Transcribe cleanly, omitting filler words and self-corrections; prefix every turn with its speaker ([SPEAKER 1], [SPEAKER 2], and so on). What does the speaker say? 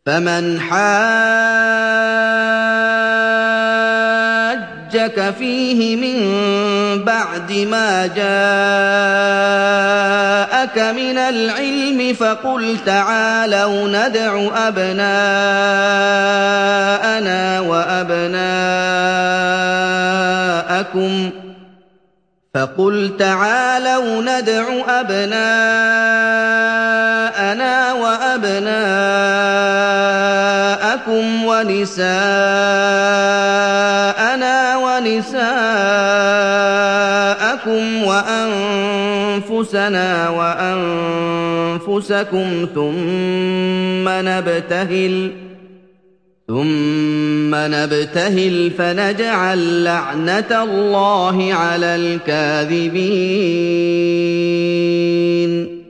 [SPEAKER 1] فَمَنْ حَاجَّكَ فِيهِ مِن بَعْدِ مَا جَاءَكَ مِنَ الْعِلْمِ فَقُلْ تَعَالَوْا نَدْعُ أَبْنَاءَنَا وَأَبْنَاءَكُمْ وَنِسَاءَنَا وَنِسَاءَكُمْ وَأَنفُسَنَا وَأَنفُسَكُمْ ثُمَّ نَبْتَهِلْ فَنَجْعَلْ لَعْنَتَ اللَّهِ عَلَى الْكَاذِبِينَ